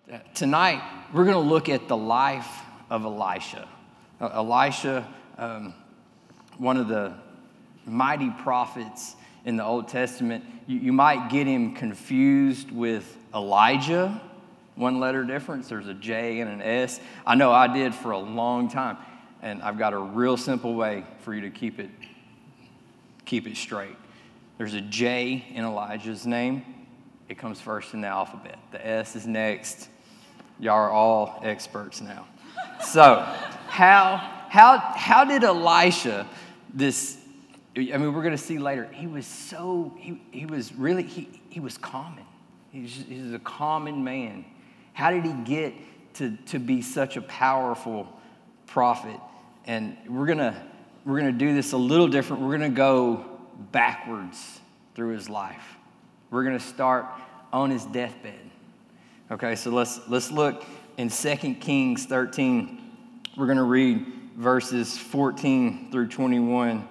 Tonight, we're going to look at the life of Elisha. Elisha, one of the mighty prophets in the Old Testament. You might get him confused with Elijah, one letter difference. There's a J and an S. I know I did for a long time, and I've got a real simple way for you to keep it straight. There's a J in Elijah's name. It comes first in the alphabet. The S is next. Y'all are all experts now. So, how did Elisha, we're going to see later, he was common. He was a common man. How did he get to be such a powerful prophet? And we're gonna do this a little different. We're gonna go backwards through his life. We're gonna start on his deathbed. Okay, so let's look in 2 Kings 13. We're gonna read verses 14 through 21.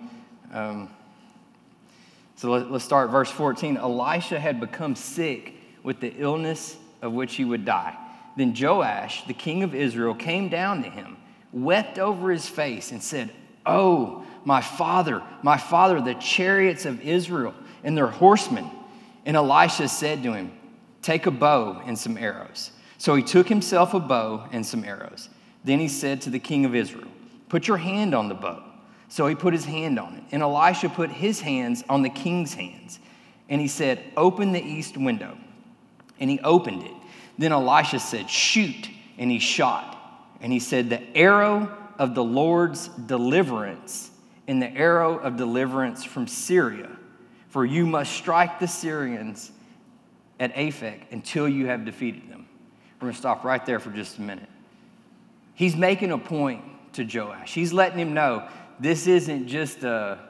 So let's start verse 14. Elisha had become sick with the illness of which he would die. Then Joash, the king of Israel, came down to him, wept over his face, and said, "Oh, my father, the chariots of Israel and their horsemen." And Elisha said to him, "Take a bow and some arrows." So he took himself a bow and some arrows. Then he said to the king of Israel, "Put your hand on the bow." So he put his hand on it. And Elisha put his hands on the king's hands. And he said, "Open the east window." And he opened it. Then Elisha said, "Shoot." And he shot. And he said, "The arrow of the Lord's deliverance and the arrow of deliverance from Syria. For you must strike the Syrians at Aphek until you have defeated them." We're going to stop right there for just a minute. He's making a point to Joash. He's letting him know this isn't just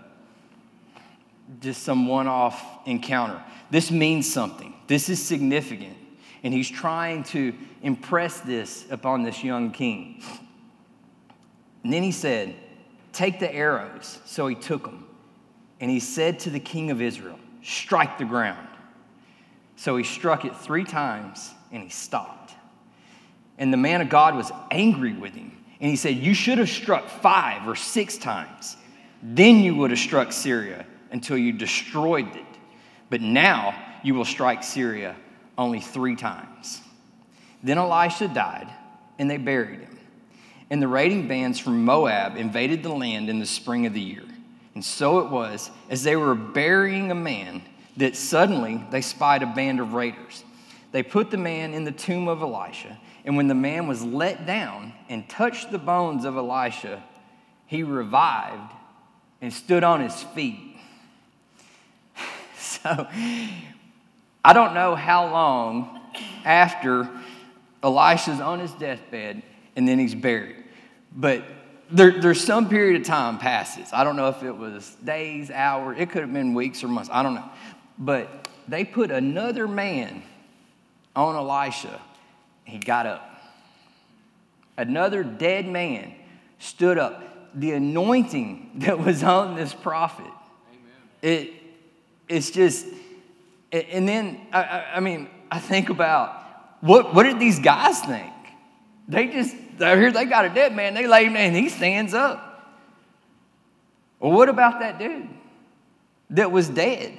some one-off encounter. This means something. This is significant. And he's trying to impress this upon this young king. And then he said, "Take the arrows." So he took them. And he said to the king of Israel, "Strike the ground." So he struck it 3 times and he stopped. And the man of God was angry with him. And he said, "You should have struck 5 or 6 times. Then you would have struck Syria until you destroyed it. But now you will strike Syria only 3 times. Then Elisha died, and they buried him. And the raiding bands from Moab invaded the land in the spring of the year. And so it was, as they were burying a man, that suddenly they spied a band of raiders. They put the man in the tomb of Elisha, and when the man was let down and touched the bones of Elisha, he revived and stood on his feet. So, I don't know how long after Elisha's on his deathbed and then he's buried. But there's some period of time passes. I don't know if it was days, hours. It could have been weeks or months. I don't know. But they put another man on Elisha. He got up. Another dead man stood up. The anointing that was on this prophet. Amen. It's just, and then, I think about, what did these guys think? They got a dead man, they lay him down, and he stands up. Well, what about that dude that was dead?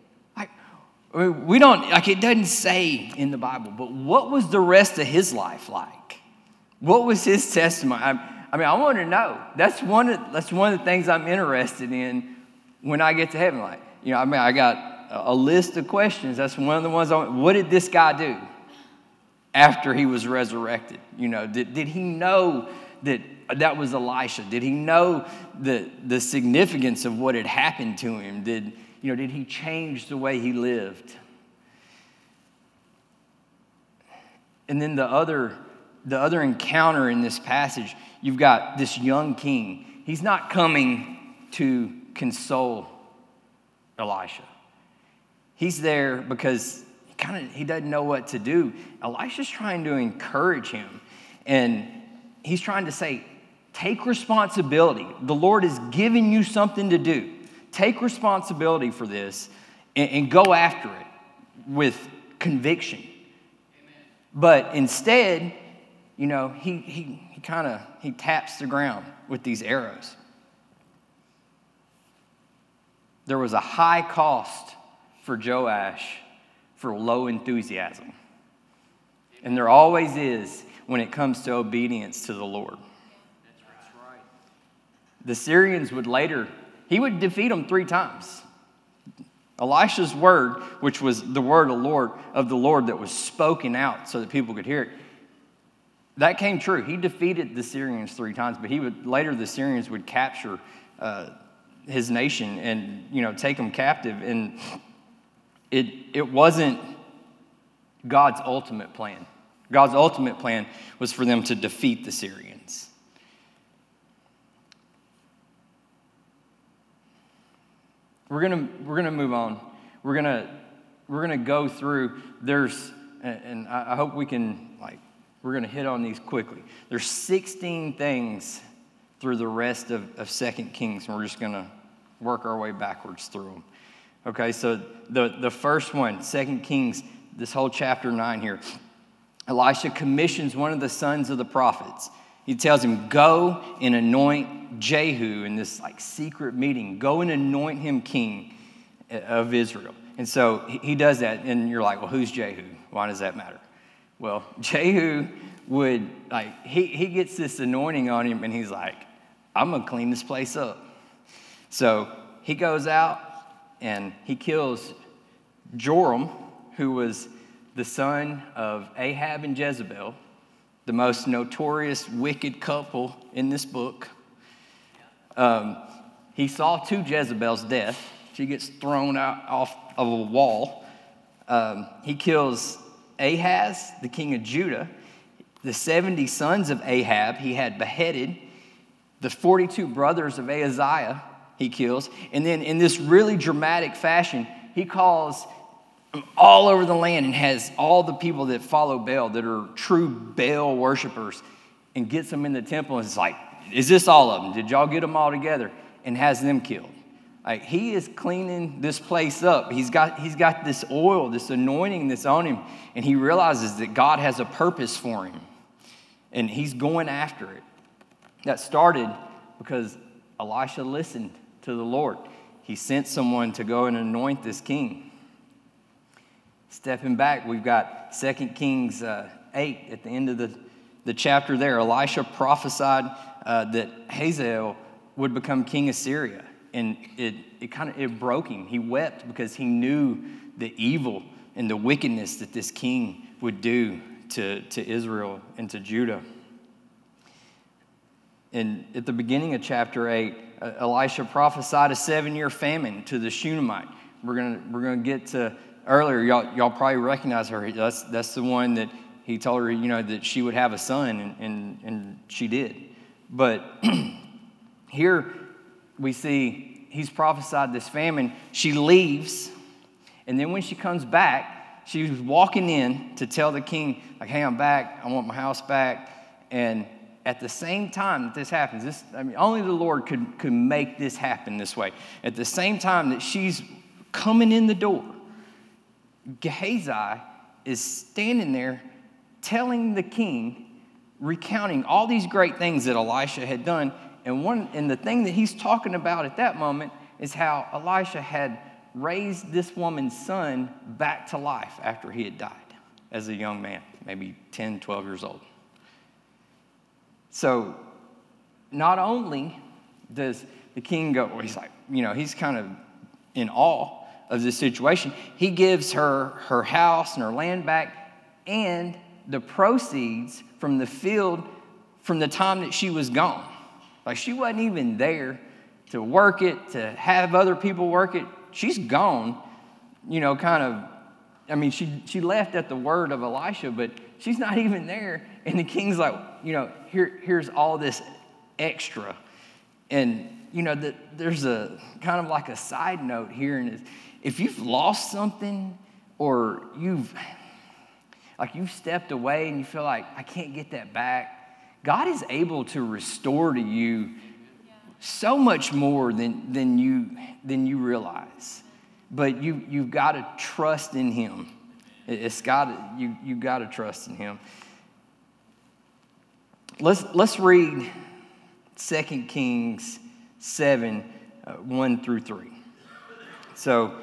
It doesn't say in the Bible, but what was the rest of his life like? What was his testimony? I want to know. That's one of the things I'm interested in when I get to heaven. I got a list of questions. That's one of the ones. What did this guy do after he was resurrected? Did he know that was Elisha? Did he know the significance of what had happened to him? Did he change the way he lived? And then the other encounter in this passage, you've got this young king. He's not coming to console Elisha. He's there because he doesn't know what to do. Elisha's trying to encourage him. And he's trying to say, take responsibility. The Lord has given you something to do. Take responsibility for this and go after it with conviction. But instead, he taps the ground with these arrows. There was a high cost for Joash for low enthusiasm. And there always is when it comes to obedience to the Lord. That's right. The Syrians he would defeat them 3 times. Elisha's word, which was the word of the Lord that was spoken out so that people could hear it, that came true. He defeated the Syrians 3 times, but later the Syrians would capture his nation and take them captive. And it wasn't God's ultimate plan. God's ultimate plan was for them to defeat the Syrians. We're gonna move on. We're gonna go through. And I hope we can we're gonna hit on these quickly. There's 16 things through the rest of 2 Kings, and we're just gonna work our way backwards through them. Okay, so the first one, 2 Kings, this whole chapter 9 here. Elisha commissions one of the sons of the prophets. He tells him, go and anoint Jehu in this secret meeting. Go and anoint him king of Israel. And so he does that, and you're like, well, who's Jehu? Why does that matter? Well, Jehu would, he gets this anointing on him, and he's like, I'm going to clean this place up. So he goes out, and he kills Joram, who was the son of Ahab and Jezebel, the most notorious wicked couple in this book. He saw 2 Jezebels' death. She gets thrown out off of a wall. He kills Ahaz, the king of Judah. The 70 sons of Ahab he had beheaded. The 42 brothers of Ahaziah he kills. And then in this really dramatic fashion, he calls all over the land and has all the people that follow Baal, that are true Baal worshipers, and gets them in the temple and is like, is this all of them? Did y'all get them all together? And has them killed. He is cleaning this place up. He's got this oil, this anointing that's on him, and he realizes that God has a purpose for him, and he's going after it. That started because Elisha listened to the Lord. He sent someone to go and anoint this king. Stepping back, we've got 2 Kings 8 at the end of the chapter there. Elisha prophesied that Hazael would become king of Syria. And it broke him. He wept because he knew the evil and the wickedness that this king would do to Israel and to Judah. And at the beginning of chapter 8, Elisha prophesied a 7-year famine to the Shunammite. We're gonna get to earlier. Y'all probably recognize her. That's the one that he told her, that she would have a son, and she did. But here we see he's prophesied this famine. She leaves, and then when she comes back, she was walking in to tell the king, hey, I'm back. I want my house back. And at the same time that this happens, only the Lord could make this happen this way. At the same time that she's coming in the door, Gehazi is standing there telling the king, recounting all these great things that Elisha had done. And the thing that he's talking about at that moment is how Elisha had raised this woman's son back to life after he had died as a young man, maybe 10, 12 years old. So not only does the king go, he's like, he's kind of in awe of this situation. He gives her house and her land back and the proceeds from the field from the time that she was gone. She wasn't even there to work it, to have other people work it. She's gone, she left at the word of Elisha, but she's not even there. And the king's like, here's all this extra. And, there's a kind of like a side note here. And if you've lost something or you've stepped away and you feel like, I can't get that back, God is able to restore to you so much more than you realize. But you've got to trust in Him. It's got you got to trust in him. Let's read 2 Kings 7, 1 through 3. So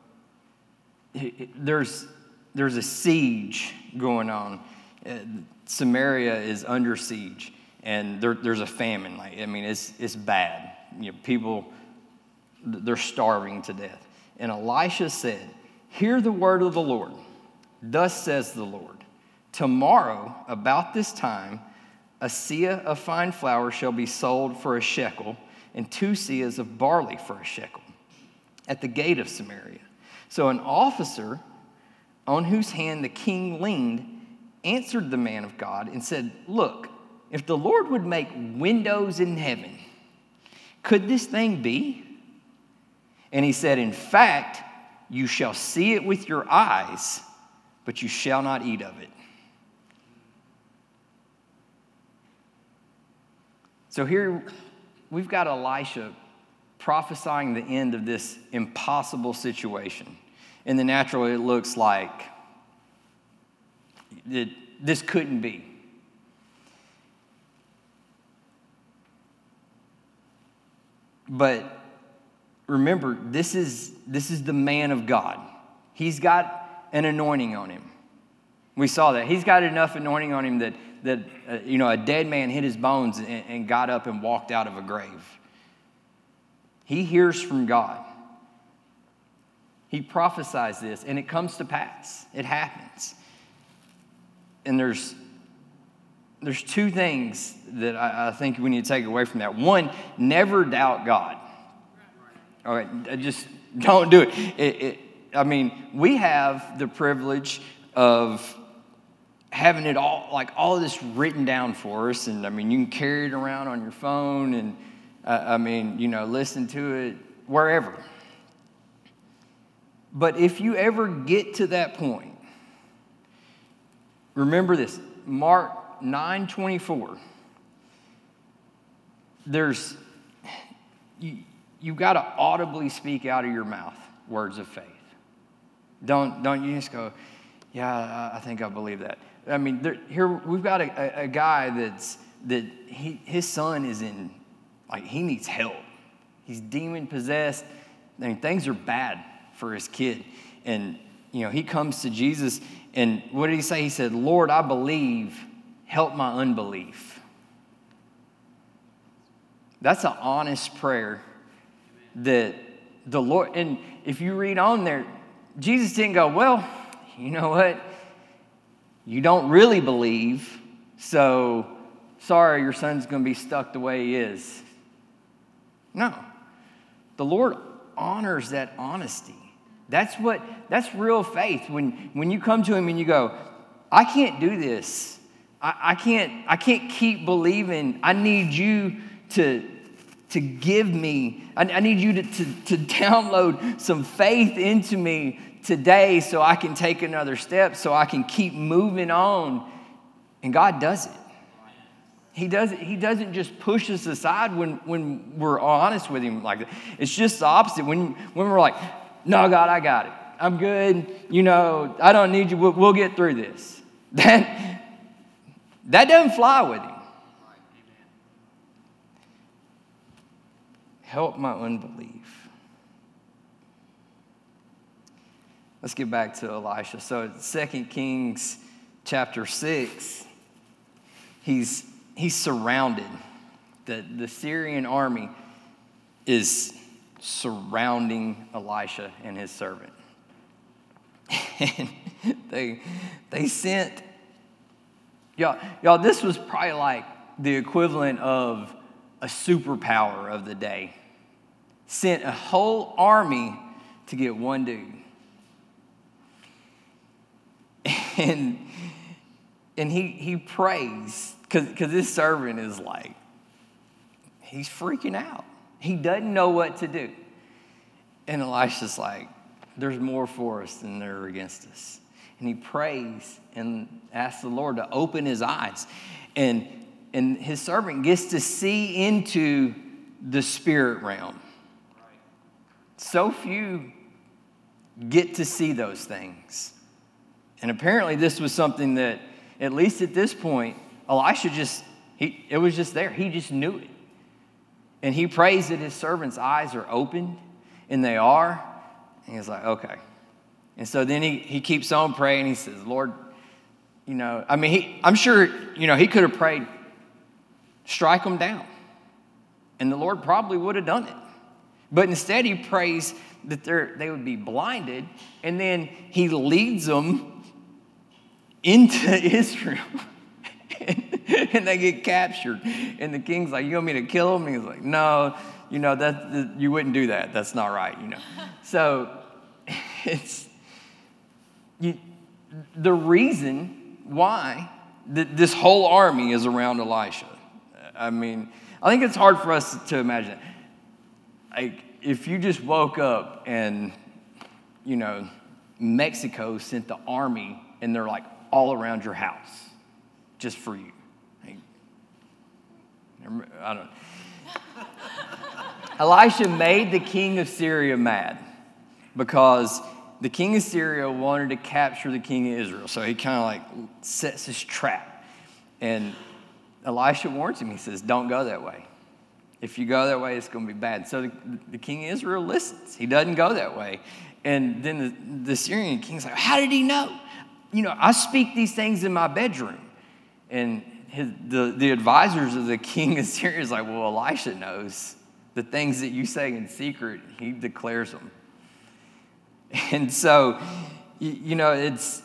there's a siege going on. Samaria is under siege, and there's a famine. It's bad. People, they're starving to death. And Elisha said, "Hear the word of the Lord. Thus says the Lord, tomorrow about this time, a seah of fine flour shall be sold for a shekel, and 2 seahs of barley for a shekel, at the gate of Samaria." So an officer on whose hand the king leaned answered the man of God and said, "Look, if the Lord would make windows in heaven, could this thing be?" And he said, "In fact, you shall see it with your eyes, but you shall not eat of it." So here we've got Elisha prophesying the end of this impossible situation. In the natural, it looks like this couldn't be. But remember, this is the man of God. He's got an anointing on him. We saw that. He's got enough anointing on him that a dead man hit his bones and got up and walked out of a grave. He hears from God. He prophesies this, and it comes to pass. It happens. And there's 2 things that I think we need to take away from that. One, never doubt God. All right, just don't do it. We have the privilege of having it all of this written down for us, and you can carry it around on your phone, and listen to it wherever. But if you ever get to that point, remember this, Mark 9:24. You've got to audibly speak out of your mouth words of faith. Don't you just go, "Yeah, I think I believe that." Here we've got a guy his son is in, he needs help. He's demon possessed. Things are bad for his kid. And, he comes to Jesus, and what did he say? He said, "Lord, I believe, help my unbelief." That's an honest prayer that the Lord, and if you read on there, Jesus didn't go, "Well, you know what? You don't really believe, so sorry, your son's going to be stuck the way he is." No. The Lord honors that honesty. That's real faith. When you come to him and you go, "I can't do this. I can't keep believing. I need you to give me, I need you to download some faith into me today so I can take another step, so I can keep moving on." And God does it. He doesn't just push us aside when we're honest with him like that. It's just the opposite. When we're like, "No, God, I got it. I'm good. I don't need you. We'll get through this." That doesn't fly with him. Help my unbelief. Let's get back to Elisha. So 2 Kings chapter 6, he's surrounded. The Syrian army is surrounding Elisha and his servant. And they sent, y'all, this was probably like the equivalent of a superpower of the day. Sent a whole army to get one dude. And he prays, because this servant is like, he's freaking out. He doesn't know what to do. And Elisha's like, "There's more for us than there are against us." And he prays and asks the Lord to open his eyes. And his servant gets to see into the spirit realm. So few get to see those things. And apparently this was something that, at least at this point, Elisha it was just there. He just knew it. And he prays that his servant's eyes are opened, and they are. And he's like, okay. And so then he keeps on praying. He says, Lord, I'm sure, he could have prayed, strike them down. And the Lord probably would have done it. But instead he prays that they would be blinded, and then he leads them into Israel. And they get captured. And the king's like, you want me to kill them? And he's like, no, you wouldn't do that. That's not right, So it's the reason why this whole army is around Elisha. I think it's hard for us to imagine. Like, if you just woke up and, Mexico sent the army and they're like all around your house just for you. I don't know. Elisha made the king of Syria mad because the king of Syria wanted to capture the king of Israel. So he kind of like sets his trap. And Elisha warns him. He says, don't go that way. If you go that way, it's going to be bad. So the king of Israel listens. He doesn't go that way. And then the Syrian king's like, how did he know? I speak these things in my bedroom. And the advisors of the king of Syria is like, well, Elisha knows the things that you say in secret. He declares them. And so, it's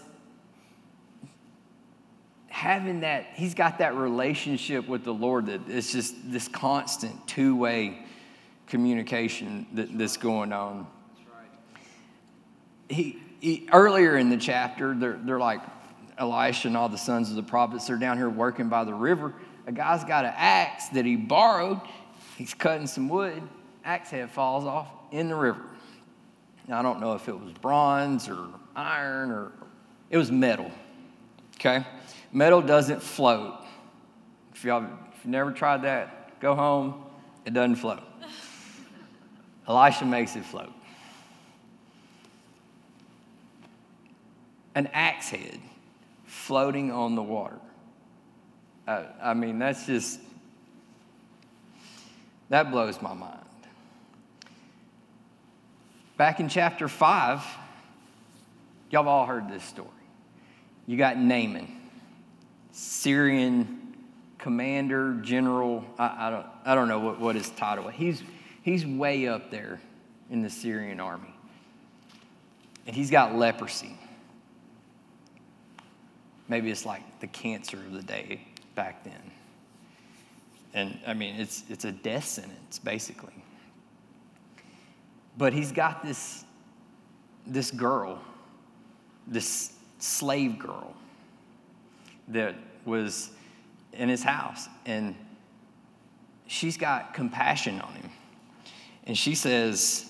having that, he's got that relationship with the Lord that it's just this constant two-way communication that's going on. That's right. He earlier in the chapter, they're like, Elisha and all the sons of the prophets, they're down here working by the river. A guy's got an axe that he borrowed. He's cutting some wood. Axe head falls off in the river. Now, I don't know if it was bronze or iron or it was metal. Okay? Metal doesn't float. If you've never tried that, go home. It doesn't float. Elisha makes it float. An axe head floating on the water. That's just, that blows my mind. Back in chapter 5, y'all have all heard this story. You got Naaman, Syrian commander, general. I don't know what his title is. He's way up there in the Syrian army. And he's got leprosy. Maybe it's like the cancer of the day back then. And it's a death sentence, basically. But he's got this girl, this slave girl that was in his house. And she's got compassion on him. And she says,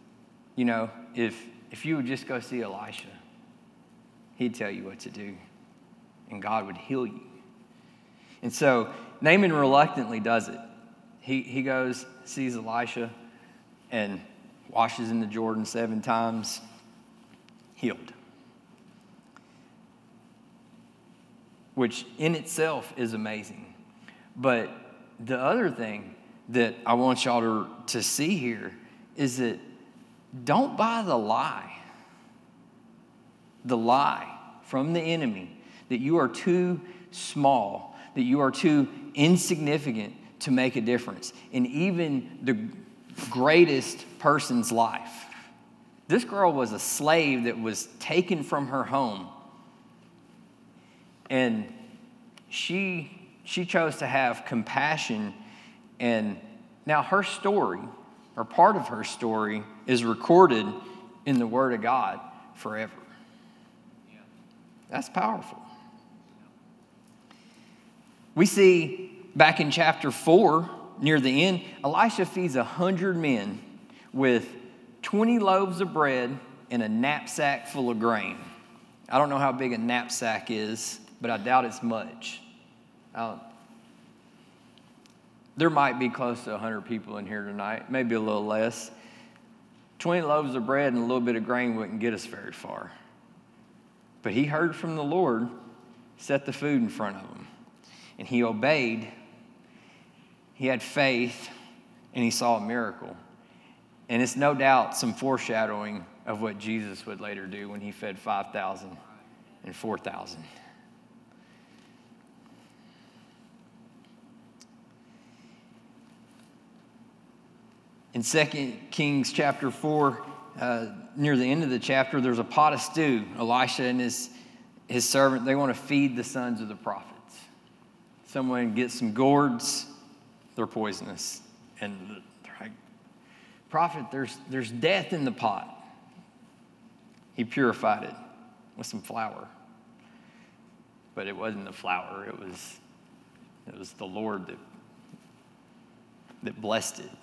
if you would just go see Elisha, he'd tell you what to do. And God would heal you. And so Naaman reluctantly does it. He goes, sees Elisha, and washes in the Jordan 7 times, healed. Which in itself is amazing. But the other thing that I want y'all to see here is that don't buy the lie from the enemy that you are too small, that you are too insignificant to make a difference in even the greatest person's life. This girl was a slave that was taken from her home. And she chose to have compassion. And now her story, or part of her story, is recorded in the Word of God forever. That's powerful. We see back in chapter 4, near the end, Elisha feeds 100 men with 20 loaves of bread and a knapsack full of grain. I don't know how big a knapsack is, but I doubt it's much. There might be close to 100 people in here tonight, maybe a little less. 20 loaves of bread and a little bit of grain wouldn't get us very far. But he heard from the Lord, set the food in front of him. And he obeyed. He had faith, and he saw a miracle. And it's no doubt some foreshadowing of what Jesus would later do when he fed 5,000 and 4,000. In 2 Kings chapter 4, near the end of the chapter, there's a pot of stew. Elisha and his servant, they want to feed the sons of the prophets. Someone gets some gourds, they're poisonous. And they're like, prophet, there's death in the pot. He purified it with some flour. But it wasn't the flour, it was the Lord that blessed it.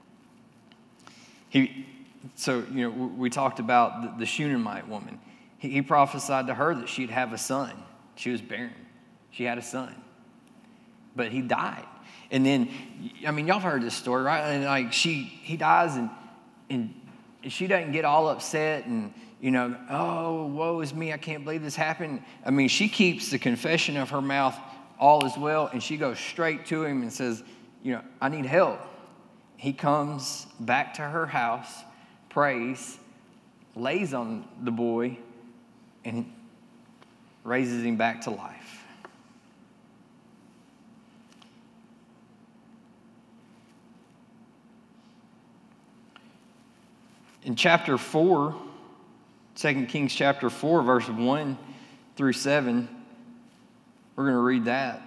We talked about the Shunammite woman. He prophesied to her that she'd have a son. She was barren. She had a son. But he died. And then, y'all have heard this story, right? And he dies and she doesn't get all upset and, oh, woe is me, I can't believe this happened. She keeps the confession of her mouth all is well, and she goes straight to him and says, I need help. He comes back to her house, prays, lays on the boy, and raises him back to life. In chapter 4, 2 Kings chapter 4, verse 1 through 7, we're going to read that.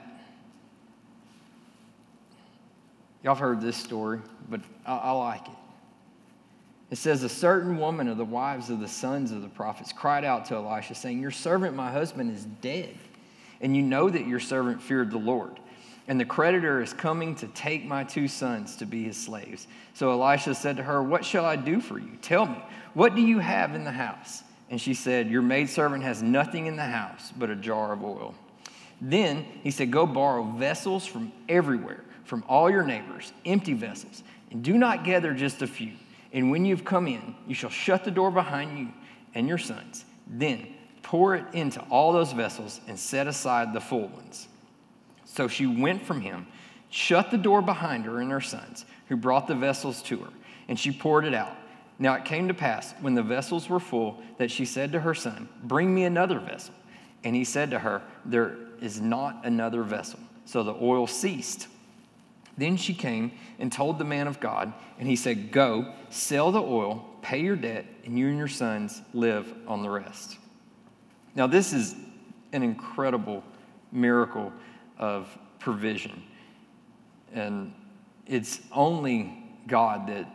Y'all have heard this story, but I like it. It says, a certain woman of the wives of the sons of the prophets cried out to Elisha, saying, your servant, my husband, is dead, and you know that your servant feared the Lord. And the creditor is coming to take my 2 sons to be his slaves. So Elisha said to her, what shall I do for you? Tell me, what do you have in the house? And she said, your maidservant has nothing in the house but a jar of oil. Then he said, go borrow vessels from everywhere, from all your neighbors, empty vessels, and do not gather just a few. And when you've come in, you shall shut the door behind you and your sons. Then pour it into all those vessels and set aside the full ones. So she went from him, shut the door behind her and her sons, who brought the vessels to her, and she poured it out. Now it came to pass, when the vessels were full, that she said to her son, bring me another vessel. And he said to her, there is not another vessel. So the oil ceased. Then she came and told the man of God, and he said, go, sell the oil, pay your debt, and you and your sons live on the rest. Now this is an incredible miracle of provision. And it's only God that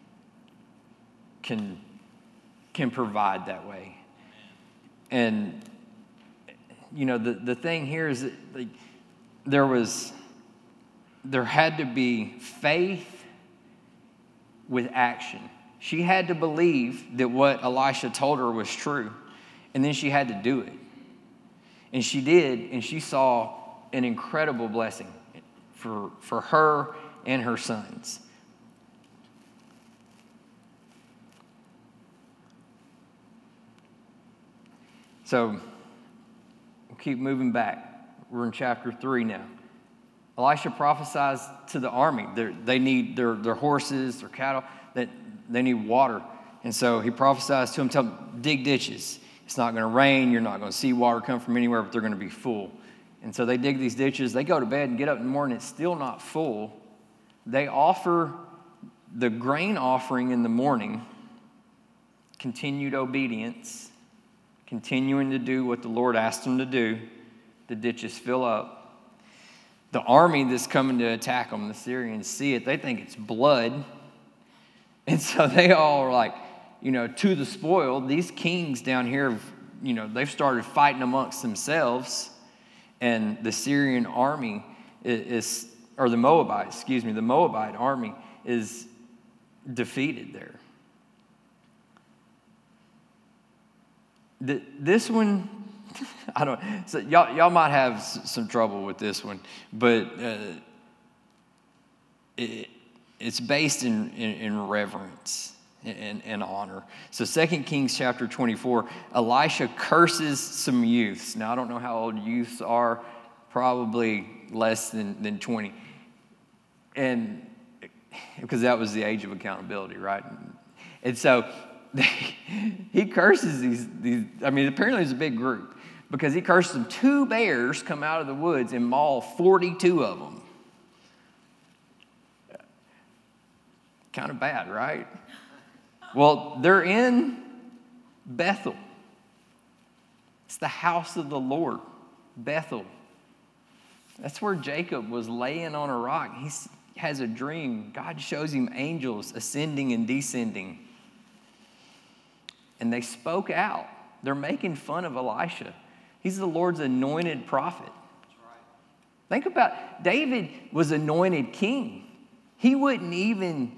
can provide that way. And, the thing here is that there had to be faith with action. She had to believe that what Elisha told her was true, and then she had to do it. And she did, and she saw an incredible blessing for her and her sons. So, we'll keep moving back. We're in chapter 3 now. Elisha prophesies to the army. They need their horses, their cattle, that they need water. And so he prophesies to them, tell them, dig ditches. It's not going to rain. You're not going to see water come from anywhere, but they're going to be full. And so they dig these ditches. They go to bed and get up in the morning. It's still not full. They offer the grain offering in the morning, continued obedience, continuing to do what the Lord asked them to do. The ditches fill up. The army that's coming to attack them, the Syrians, see it. They think it's blood. And so they all are like, to the spoil. These kings down here, they've started fighting amongst themselves. And the Syrian army the Moabite army is defeated there. This one, I don't. So y'all might have some trouble with this one, but it's based in reverence. and honor. So 2 Kings chapter 24, Elisha curses some youths. Now, I don't know how old youths are, probably less than 20. And because that was the age of accountability, right? And so he curses these, I mean, apparently it's a big group, because he curses them. 2 bears come out of the woods and maul 42 of them. Kind of bad, right? Well, they're in Bethel. It's the house of the Lord, Bethel. That's where Jacob was laying on a rock. He has a dream. God shows him angels ascending and descending. And they spoke out. They're making fun of Elisha. He's the Lord's anointed prophet. Think about, David was anointed king. He wouldn't even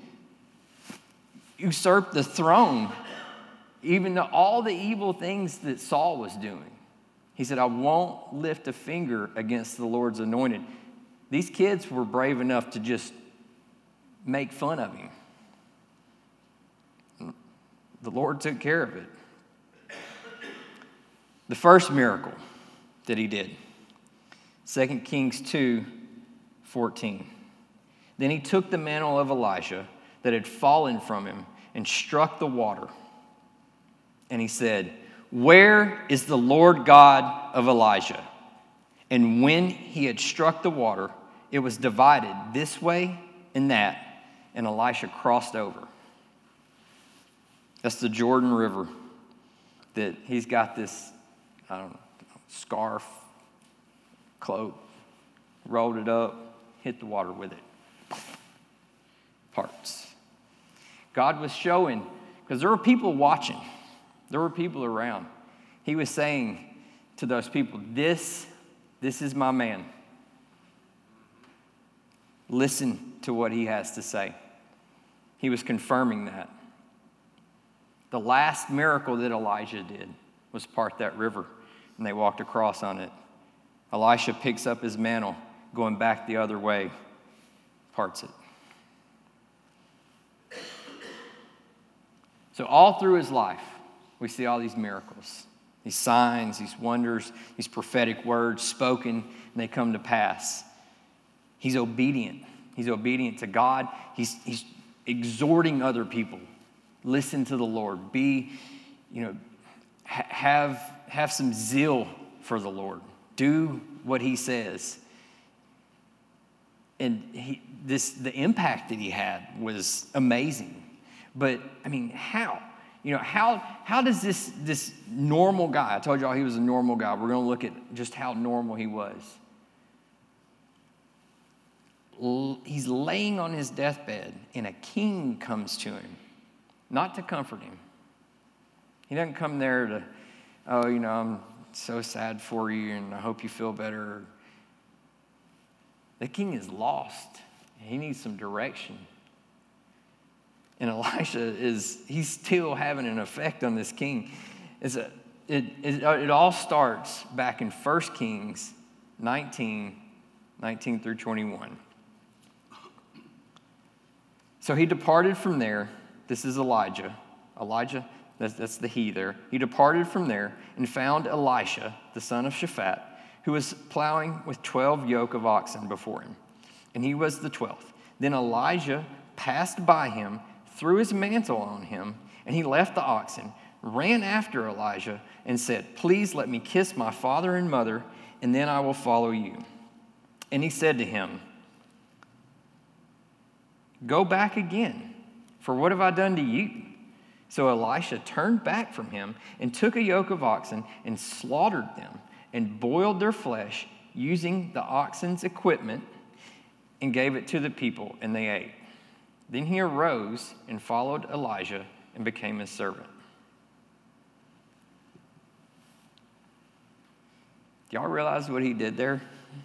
usurp the throne, even though all the evil things that Saul was doing. He said, I won't lift a finger against the Lord's anointed. These kids were brave enough to just make fun of him. The Lord took care of it. The first miracle that he did, 2 Kings 2:14. Then he took the mantle of Elijah that had fallen from him and struck the water. And he said, where is the Lord God of Elijah? And when he had struck the water, it was divided this way and that, and Elisha crossed over. That's the Jordan River that he's got this, I don't know, scarf, cloak, rolled it up, hit the water with it. Parts. God was showing, because there were people watching. There were people around. He was saying to those people, this is my man. Listen to what he has to say. He was confirming that. The last miracle that Elijah did was part that river, and they walked across on it. Elisha picks up his mantle, going back the other way, parts it. So all through his life, we see all these miracles, these signs, these wonders, these prophetic words spoken, and they come to pass. He's obedient. He's obedient to God. He's exhorting other people. Listen to the Lord. Have some zeal for the Lord. Do what he says. And the impact that he had was amazing. But, I mean, how? How does this normal guy, I told y'all he was a normal guy. We're going to look at just how normal he was. He's laying on his deathbed, and a king comes to him, not to comfort him. He doesn't come there to, I'm so sad for you, and I hope you feel better. The king is lost. He needs some direction. And Elisha he's still having an effect on this king. It all starts back in 1 Kings 19 through 21. So he departed from there. This is Elijah. Elijah, that's the he there. He departed from there and found Elisha, the son of Shaphat, who was plowing with 12 yoke of oxen before him. And he was the 12th. Then Elijah passed by him, threw his mantle on him, and he left the oxen, ran after Elijah, and said, please let me kiss my father and mother, and then I will follow you. And he said to him, go back again, for what have I done to you? So Elisha turned back from him and took a yoke of oxen and slaughtered them and boiled their flesh using the oxen's equipment and gave it to the people, and they ate. Then he arose and followed Elijah and became his servant. Do y'all realize what he did there?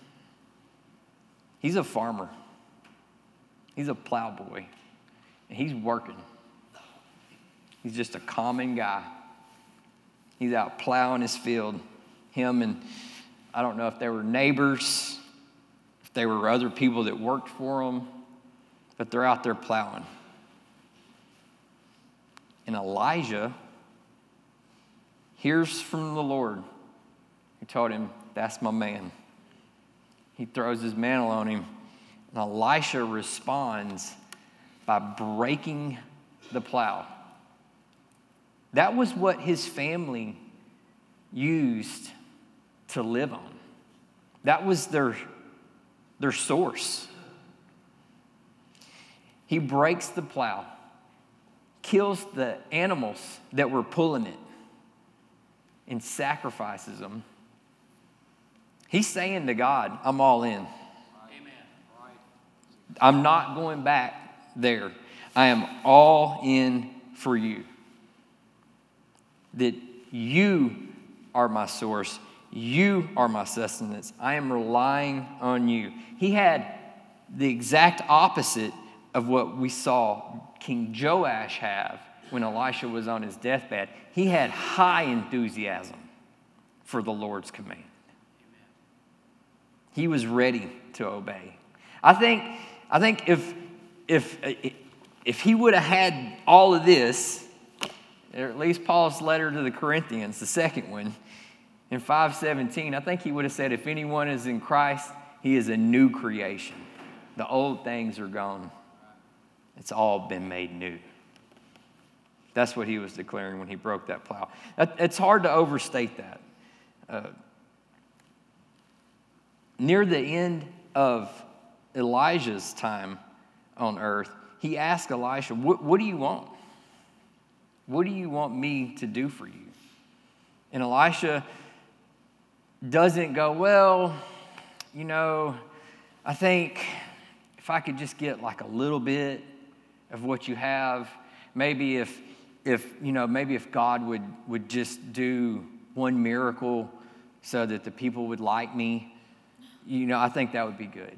He's a farmer. He's a plowboy. And he's working. He's just a common guy. He's out plowing his field. Him and I don't know if they were neighbors, if they were other people that worked for him, but they're out there plowing. And Elijah hears from the Lord. He told him, "That's my man." He throws his mantle on him. And Elisha responds by breaking the plow. That was what his family used to live on. That was their source. He breaks the plow, kills the animals that were pulling it, and sacrifices them. He's saying to God, "I'm all in. I'm not going back there. I am all in for you. That you are my source. You are my sustenance. I am relying on you." He had the exact opposite of what we saw King Joash have when Elisha was on his deathbed. He had high enthusiasm for the Lord's command. He was ready to obey. I think if he would have had all of this, or at least Paul's letter to the Corinthians, the second one, in 5:17, I think he would have said, "If anyone is in Christ, he is a new creation. The old things are gone. It's all been made new." That's what he was declaring when he broke that plow. It's hard to overstate that. Near the end of Elijah's time on earth, he asked Elisha, what do you want? What do you want me to do for you? And Elisha doesn't go, "Well, I think if I could just get like a little bit of what you have, maybe if God would just do one miracle so that the people would like me, I think that would be good."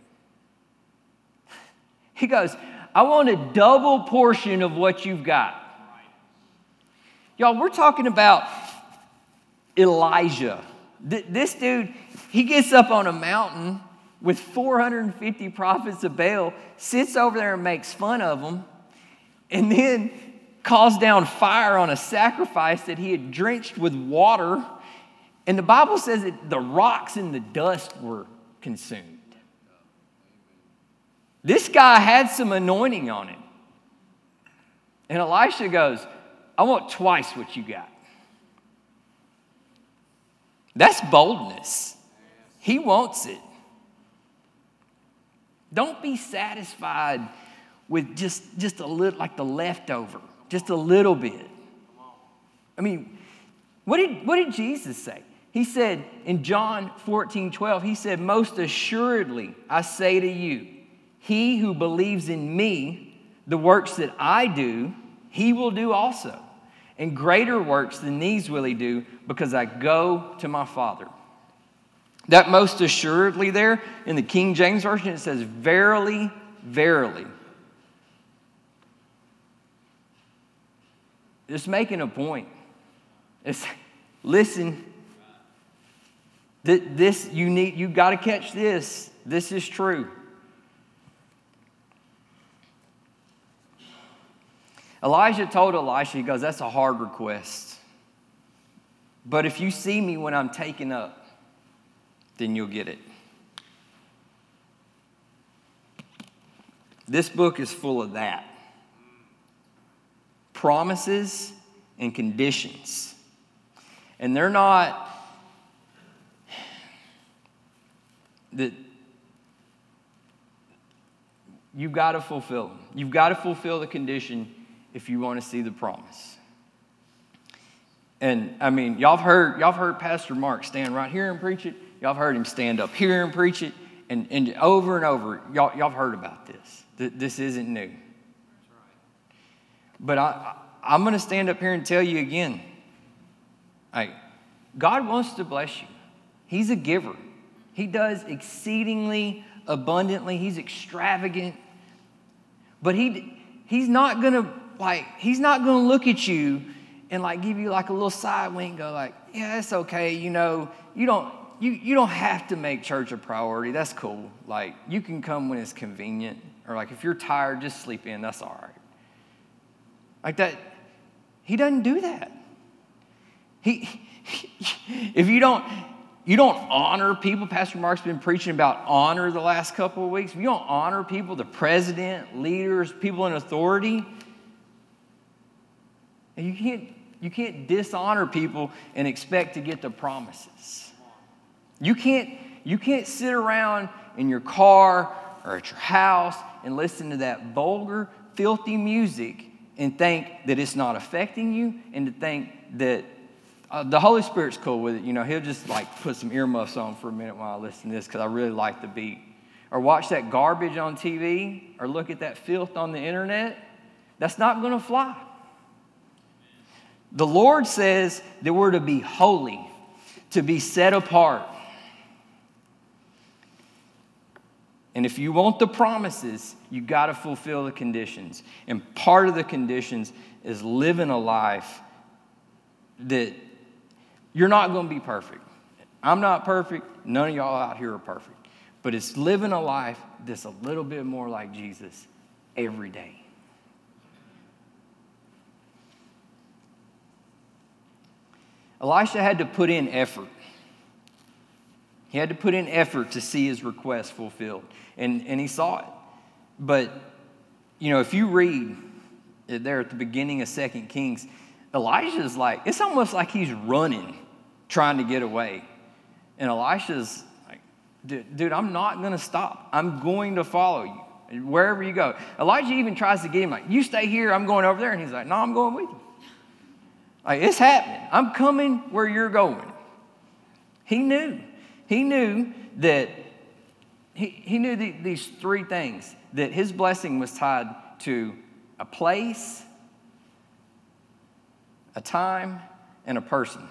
He goes, "I want a double portion of what you've got." Y'all, we're talking about Elijah. This dude, he gets up on a mountain with 450 prophets of Baal, sits over there and makes fun of them, and then calls down fire on a sacrifice that he had drenched with water. And the Bible says that the rocks and the dust were consumed. This guy had some anointing on him. And Elisha goes, "I want twice what you got." That's boldness. He wants it. Don't be satisfied with just a little, like the leftover, just a little bit. I mean, what did Jesus say? He said in John 14:12, he said, "Most assuredly, I say to you, he who believes in me, the works that I do, he will do also. And greater works than these will he do, because I go to my Father." That most assuredly there in the King James Version, it says, "Verily, verily." Just making a point. Listen, you got to catch this. This is true. Elijah told Elisha, he goes, "That's a hard request. But if you see me when I'm taken up, then you'll get it." This book is full of that. Promises and conditions. And they're not that you've got to fulfill them. You've got to fulfill the condition if you want to see the promise. And I mean, y'all have heard Pastor Mark stand right here and preach it. Y'all have heard him stand up here and preach it, and over and over. Y'all have heard about this. This isn't new. But I'm going to stand up here and tell you again. God wants to bless you. He's a giver. He does exceedingly abundantly. He's extravagant. But he's not going to look at you and give you a little side wink and go "Yeah, it's okay. You don't have to make church a priority. That's cool. You can come when it's convenient. Or if you're tired, just sleep in. That's all right." That. He doesn't do that. If you don't honor people, Pastor Mark's been preaching about honor the last couple of weeks. If you don't honor people, the president, leaders, people in authority, and you can't dishonor people and expect to get the promises. You can't sit around in your car or at your house and listen to that vulgar, filthy music and think that it's not affecting you, and to think that the Holy Spirit's cool with it. You know, he'll just like put some earmuffs on for a minute while I listen to this because I really like the beat. Or watch that garbage on TV or look at that filth on the internet. That's not going to fly. The Lord says that we're to be holy, to be set apart. And if you want the promises, you got to fulfill the conditions. And part of the conditions is living a life that you're not going to be perfect. I'm not perfect. None of y'all out here are perfect. But it's living a life that's a little bit more like Jesus every day. Elisha had to put in effort. He had to put in effort to see his request fulfilled. And he saw it. But, you know, if you read there at the beginning of 2 Kings, Elijah's like, it's almost like he's running, trying to get away. And Elisha's like, dude, I'm not going to stop. I'm going to follow you wherever you go. Elijah even tries to get him like, you stay here, I'm going over there. And he's like, no, I'm going with you. Like, it's happening. I'm coming where you're going. He knew that he knew these three things, that his blessing was tied to a place, a time, and a person.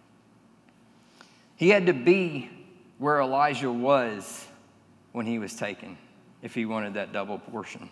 He had to be where Elijah was when he was taken, if he wanted that double portion.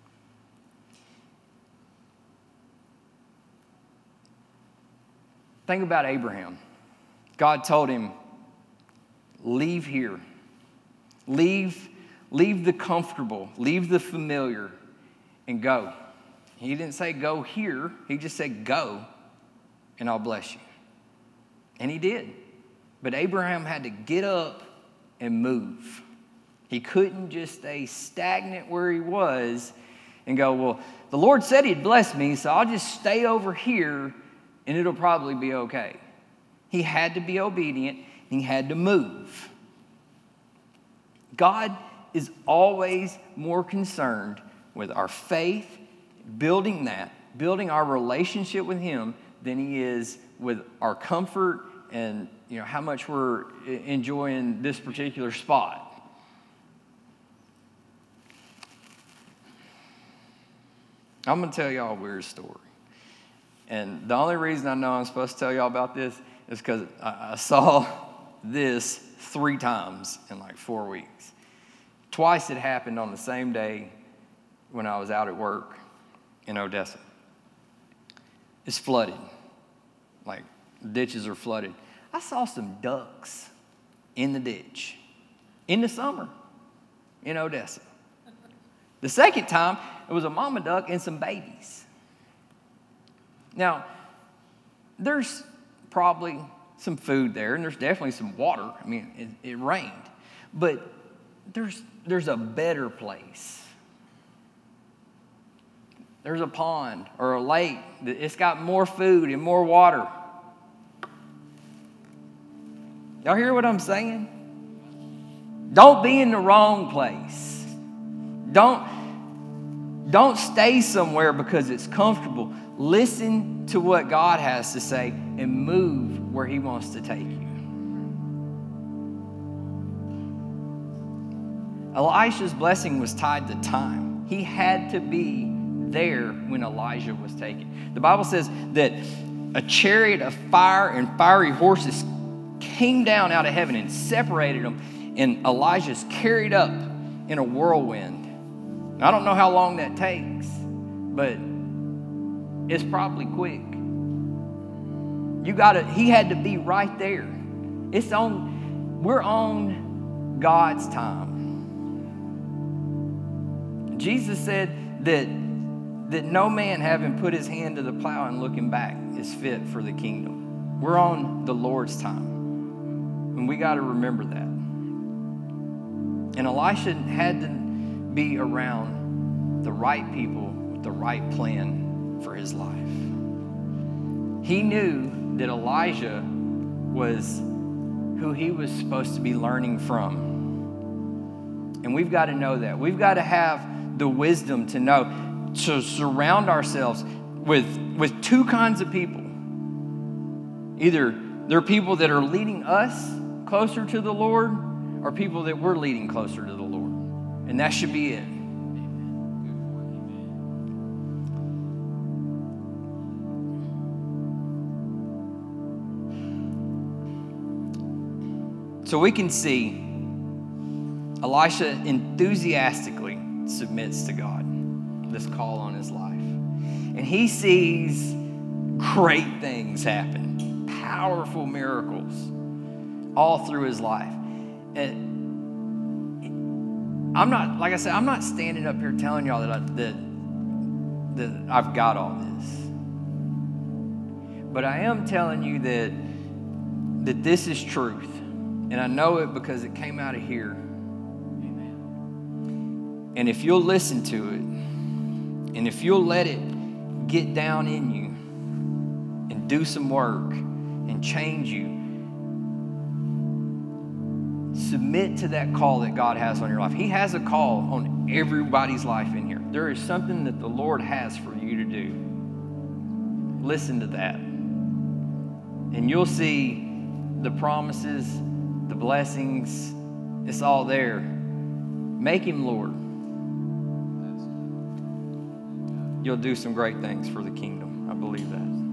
Think about Abraham. God told him, leave here. Leave the comfortable, leave the familiar, and go. He didn't say go here. He just said go, and I'll bless you. And he did. But Abraham had to get up and move. He couldn't just stay stagnant where he was and go, well, the Lord said he'd bless me, so I'll just stay over here, and it'll probably be okay. He had to be obedient. He had to move. God is always more concerned with our faith, building our relationship with Him, than He is with our comfort and, you know, how much we're enjoying this particular spot. I'm going to tell y'all a weird story. And the only reason I know I'm supposed to tell y'all about this is because I saw this 3 times in like 4 weeks. Twice it happened on the same day when I was out at work in Odessa. It's flooded. Like, ditches are flooded. I saw some ducks in the ditch in the summer in Odessa. The second time, it was a mama duck and some babies. Now, there's probably some food there, and there's definitely some water. I mean, it rained. But there's a better place. There's a pond or a lake. It's got more food and more water. Y'all hear what I'm saying? Don't be in the wrong place. Don't stay somewhere because it's comfortable. Listen to what God has to say and move where He wants to take you. Elisha's blessing was tied to time. He had to be there when Elijah was taken. The Bible says that a chariot of fire and fiery horses came down out of heaven and separated them, and Elijah's carried up in a whirlwind. I don't know how long that takes, but it's probably quick. He had to be right there. We're on God's time. Jesus said that that no man having put his hand to the plow and looking back is fit for the kingdom. We're on the Lord's time. And we got to remember that. And Elisha had to be around the right people with the right plan for his life. He knew that Elijah was who he was supposed to be learning from. And we've got to know that. We've got to have the wisdom to know, to surround ourselves with two kinds of people. Either they're people that are leading us closer to the Lord, or people that we're leading closer to the Lord. And that should be it. So we can see Elisha enthusiastically submits to God, this call on his life. And he sees great things happen, powerf3 miracles all through his life. And I'm not, like I said, I'm not standing up here telling y'all that I've got all this. But I am telling you that this is truth. And I know it because it came out of here. Amen. And if you'll listen to it, and if you'll let it get down in you and do some work and change you, submit to that call that God has on your life. He has a call on everybody's life in here. There is something that the Lord has for you to do. Listen to that. And you'll see the promises, the blessings, it's all there. Make him Lord. You'll do some great things for the kingdom. I believe that.